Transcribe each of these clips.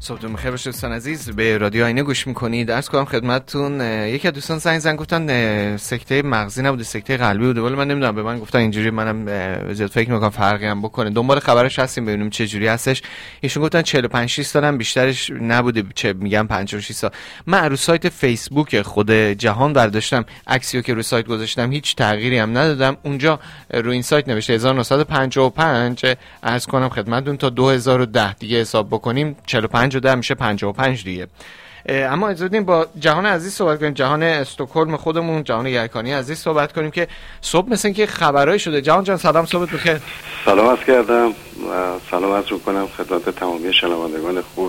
صبحتون بخیر باشه دوستان عزیز، به رادیو آینه گوش میکنید. عرض کنم خدمتتون یکی از دوستان زنگ گفتن سکته مغزی نبوده، سکته قلبی بوده. ولی من نمیدونم، به من گفتن اینجوری، منم زیاد فکر نمیکنم فرقی هم بکنه. دنبال خبرش هستیم ببینیم چه جوری هستش. ایشون گفتن 45 6 سالم بیشترش نبوده، چه میگم 56 سال. من رو سایت فیسبوک خود جهان برداشتم، عکسیو که رو سایت گذاشتم هیچ تغییری هم ندادم. اونجا رو این سایت نوشته 1955. عرض کنم خدمتتون تا 2010 دیگه حساب بکنیم 45 و 10 میشه 55 دیگه. اما اجازه بدین با جهان عزیز صحبت کنیم، جهان استکهلم خودمون، جهان یرکانی عزیز صحبت کنیم که صبح مثل اینکه خبرایی شده. جهان جان سلام، صبحت بخیر. سلام عرض کردم، سلام عرض می‌کنم خدمت تمامی شنوندگان خوب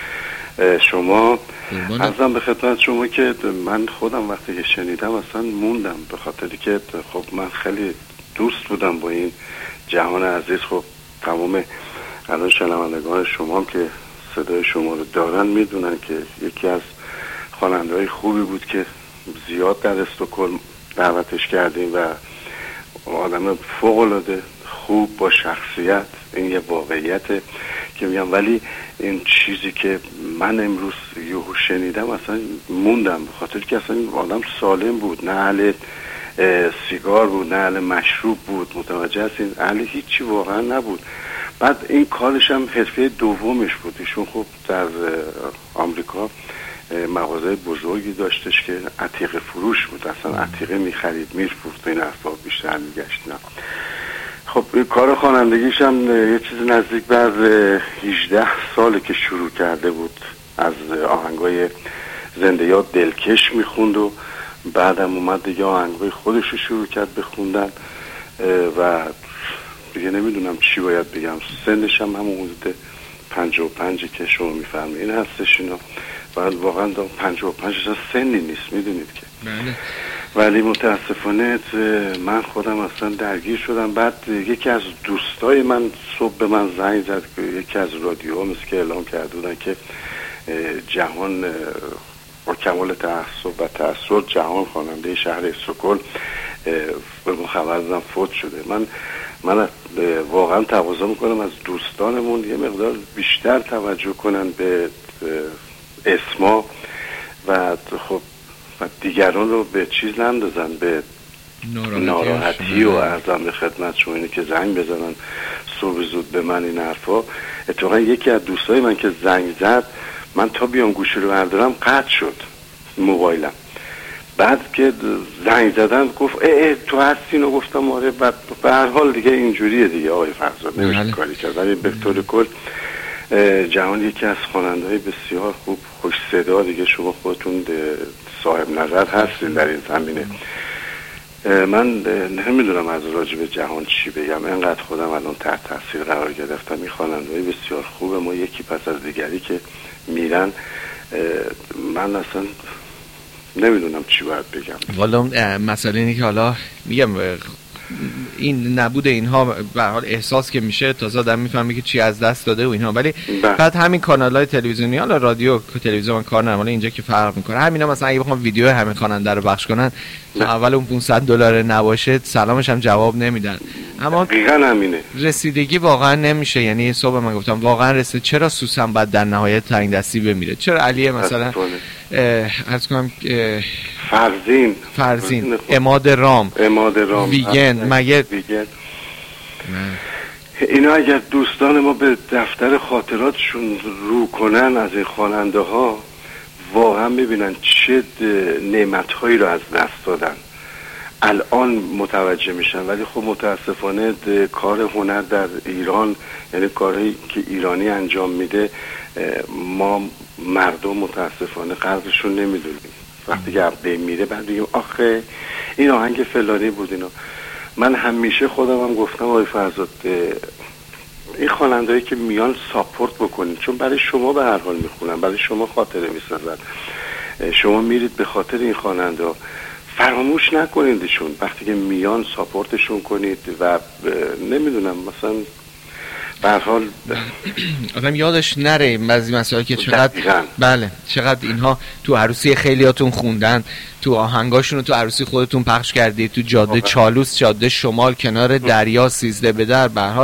شما. عرضم به خدمت شما که من خودم وقتی که شنیدم اصلا موندم، به خاطری که خب من خیلی دوست بودم با این جهان عزیز. خب تمام الان شنوندگان شما هم که صدای شما رو دارن میدونن که یکی از خواننده‌های خوبی بود که زیاد در استکهلم دعوتش کردیم و آدم فوق‌العاده خوب با شخصیت. این یه واقعیته که میگم، ولی این چیزی که من امروز یهو شنیدم اصلا موندم، به خاطر که اصلا این آدم سالم بود، نه اهل سیگار بود، نه اهل مشروب بود، متوجه هستین، اهل هیچی واقعا نبود. بعد این کارش هم حرفه دومش بود. ایشون خب در آمریکا مغازه بزرگی داشتش که عتیقه فروش بود، اصلا عتیقه میخرید میفروخت، این اسباب بیشتر میگشت. خب این کار خوانندگیش هم یه چیز نزدیک بر 18 ساله که شروع کرده بود، از آهنگای زنده یاد دلکش میخوند و بعدم اومد دیگه آهنگای خودش رو شروع کرد بخوندن و دیگه نمیدونم چی باید بگم. سنش هم همون حدود 55 که شما میفهمید هستش اینا. بعد واقعا 55 سنی نیست، میدونید که. بله. ولی متاسفانه من خودم اصلا درگیر شدم. بعد یکی از دوستای من صبح به من زنگ زد که یکی از رادیوها مثل که اعلام کرده بودن که جهان با کمال تعصب و تأثیر جهان خواننده شهر استکهلم به ما خبر دادن فوت شده. من واقعا تقاضا میکنم از دوستانمون یه مقدار بیشتر توجه کنن به اسما و خب و دیگران رو به چیز نندازن، به ناراحتی و عرضم به خدمت شما اینه که زنگ بزنن صبح زود به من این حرفا. اتفاقا یکی از دوستای من که زنگ زد، من تا بیام گوشی رو بردارم قطع شد موبایلم. بعد که زنگ زدن گفت تو هستین و گفتم آره. بعد به هر حال دیگه اینجوریه دیگه آقای فرزاد، نمیشه کاری کرد. ولی به طور کل جهان یکی از خواننده‌های بسیار خوب، خوش صدا دیگه، شما خودتون صاحب نظر هستین در این زمینه. من نمیدونم از راجع به جهان چی بگم، انقدر خودم الان تحت تاثیر قرار گرفتم. این خواننده‌های بسیار خوبه، ما یکی پس از دیگری که میرن من اصلا نمیدونم چی باید بگم. والا مسئله اینه که حالا میگم این نبود اینها به حال احساس که میشه، تازه آدم میفهمه که چی از دست داده و اینها. ولی بعد همین کانال‌های تلویزیونی، حالا رادیو تلویزیون من کار ندارم، اینجا که فرق میکنه همینا. مثلا اگه بخوام ویدیو همه خواننده رو پخش کنن تا اول اون $500 نباشه سلامش هم جواب نمیدن. اما دقیقاً همینه، رسیدگی واقعا نمیشه. یعنی صبح من گفتم واقعا رسید. چرا سوسن بعد در نهایت تنگ دستی بمیره؟ چرا علیه مثلا عرض کنم فرزین عماد رام ویگن مگه اینا اگر دوستان ما به دفتر خاطراتشون رو کنن از این خواننده ها، واقعا ببینن چه نعمت‌هایی رو از دست دادن. الان متوجه میشن. ولی خب متاسفانه کار هنر در ایران، یعنی کاری که ایرانی انجام میده، ما مردم متاسفانه قدرشون نمیدونیم. وقتی که بین میره بعد بگیم آخه این آهنگ فلانی بود اینا. من همیشه خودم هم گفتم آقای فرزاد، این خواننده‌ای که میان ساپورت بکنید، چون برای شما به هر حال میخونن، برای شما خاطره میسازن. شما میرید به خاطر این خواننده‌ها، فراموش نکنیدشون. وقتی که میان ساپورتشون کنید و نمیدونم مثلا به هر حال آدم یادش نره بعضی مسائل که چقدر بله چقدر اینها تو عروسی خیلیاتون خوندن، تو آهنگاشون رو تو عروسی خودتون پخش کردید، تو جاده چالوس، جاده شمال، کنار دریا، 13 به در. به هر حال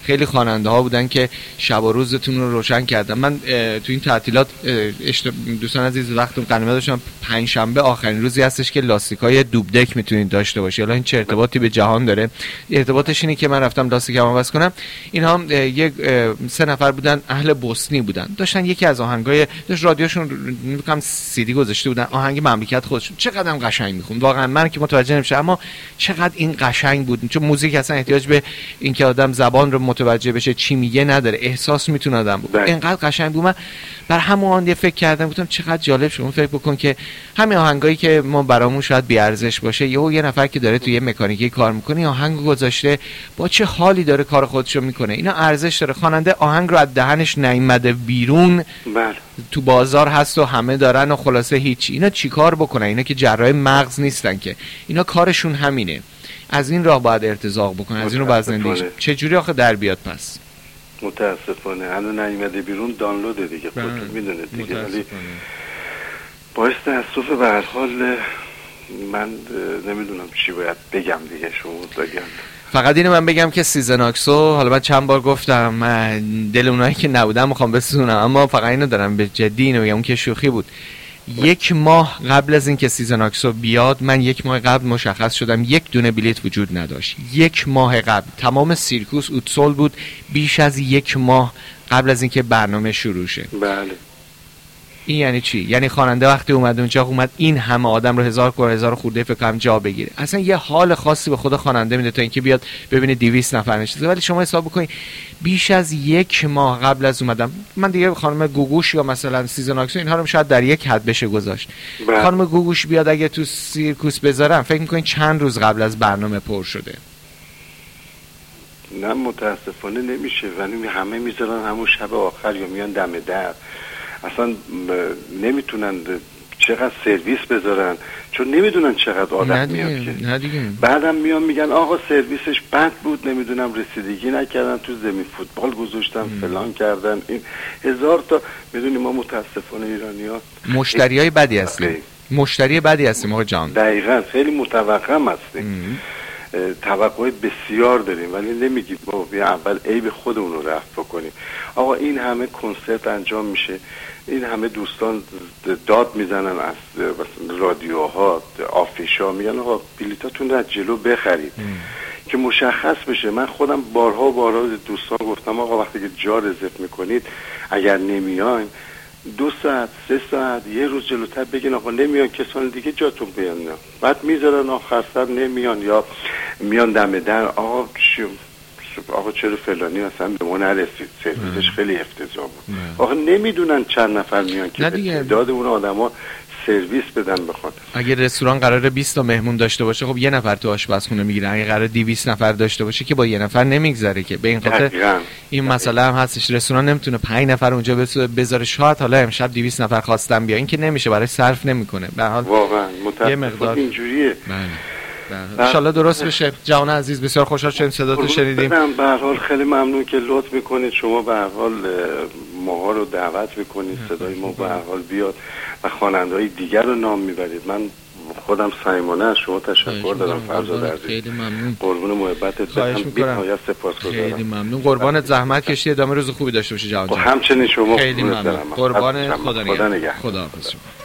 خیلی خواننده ها بودن که شب و روزتون رو روشن کردن. من تو این تعطیلات دوستان عزیز وقتم غنیمت داشتم، پنجشنبه آخرین روزی هستش که لاستیکای دوبدک میتونید داشته باشید. حالا این چه ارتباطی به جهان داره؟ ارتباطش اینه که من رفتم لاستیکم عوض کنم، اینها یک 3 نفر بودن، اهل بوسنی بودن، داشتن یکی از آهنگای داشت رادیوشون میگم سی دی گذاشته بودن، آهنگ مملکت خودشون، چقدر قشنگ میخوند واقعا، من که متوجه نمیشم اما چقدر این قشنگ بود. چون موزیک اصلا احتیاج به اینکه آدم زبان رو متوجه بشه چی میگه نداره، احساس میتونه آدم بود. اینقدر قشنگ بود. من بر همون یه فکر کردم، گفتم چقدر جالب. شما فکر بکن که همین آهنگایی که ما برامون شاید بی ارزش باشه، یه نفر که داره توی مکانیکی کار میکنه آهنگو گذاشته، با چه حالی داره کار خودشو میکنه. اینا ارزش داره. خواننده آهنگ رو از دهنش نیامده بیرون تو بازار هست و همه دارن و خلاصه هیچ. اینا چیکار بکنن؟ اینا که جراح مغز نیستن که، اینا کارشون همینه. از این راه باید ارتزاق بکنن، از این رو باید زندگی. چه جوری آخه در بیاد پس؟ متاسفانه هنوز نیومده بیرون، دانلود دیگه، خودتون میدونید دیگه. ولی باعث تاسف به هر حال من نمیدونم چی باید بگم دیگه، شما بگم. فقط اینو من بگم که سیزن آکسو، حالا من چند بار گفتم دل اونایی که نبودن میخوام بسوزونم، اما فقط اینو دارم به جدی اینو میگم، اون که شوخی بود. 1 ماه قبل از اینکه سیزن آکسو بیاد، من 1 ماه قبل مشخص شدم 1 دونه بلیت وجود نداشت. 1 ماه قبل تمام سیرکوس اوتسول بود، بیش از 1 ماه قبل از اینکه برنامه شروع شه. بله. این یعنی چی؟ یعنی خواننده وقتی اومد این همه آدم رو 1000 خورده فکر کنم جا بگیره. اصلا یه حال خاصی به خود خواننده میده تا اینکه بیاد ببینه 200 نفر نشسته. ولی شما حساب بکنید بیش از 1 ماه قبل از اومدم من دیگه، خانم گوگوش یا مثلا سیزن آکسو اینها رو شاید در یک حد بشه گذاشت. خانم گوگوش بیاد اگه تو سیرکوس بذارم، فکر می‌کنین چند روز قبل از برنامه پر شده؟ نه متاسفانه نمیشه. ولی همه میذارن همون شب آخر یا میان دم در، اصلا نمیتونن چقدر سرویس بذارن، چون نمیدونن چقدر آدم میاد که. بعدم میان میگن آقا سرویسش بد بود، نمیدونم رسیدگی نکردن، تو زمین فوتبال گذاشتن، فلان کردن، این 1000 تا. میدونی ما متاسفانه ایرانی‌ها مشتری بدی هستیم آقا جان. دقیقاً خیلی متوقع هستیم، توقع بسیار داریم، ولی نمیگیم با اول عیب خودمون رو رفع بکنیم. آقا این همه کنسرت انجام میشه، این همه دوستان داد میزنن از رادیوها، آفیشا، میگن آقا بلیتاتون رو از جلو بخرید که مشخص بشه. من خودم بارها دوستان گفتم آقا وقتی که جا رزرو میکنید اگر نمیاین 2 ساعت 3 ساعت یه روز جلوتر بگین آقا نمیان، کسان دیگه جاتون بیان. بعد میذارن آخر سر نمیان یا میان دم در، آقا چرا فلانی اصلا به ما نرسید، سرویسش خیلی افتضاح بود. آقا نمیدونن چند نفر میان که تعداد اون آدما سرویس بدن بخواد. اگه رستوران قراره 20 تا مهمون داشته باشه، خب 1 نفر تو آشپزخونه میگیره. اگه قراره 200 نفر داشته باشه که با 1 نفر نمیگذره که. به این خاطر این مسئله هم هستش، رستوران نمیتونه 5 نفر اونجا بذاره. شاید حالا امشب 200 نفر خواستن بیا، این که نمیشه، برای صرف نمیکنه. به هر حال واقعا یه مقدار اینجوریه. ان شاءالله درست بشه. جوان عزیز بسیار خوشحال شدیم صداتو شنیدیم. به هر حال خیلی ممنون که لطف میکنید. شما به هر حال ماها رو دعوت میکنید، صدای ما به هر حال بیاد و خواننده‌های دیگر رو نام میبرید. من خودم صمیمانه از شما تشکر دارم فرزاد عزیز. خیلی ممنون. قربون محبتت برم، بی‌نهایت سپاسگزارم. خیلی ممنون. قربانت، زحمت کشیدی. ادامه روز خوبی داشته باشی جوان جان. همچنین شما. خیلی ممنون. قربان خدا نگهدار. خدا حافظ.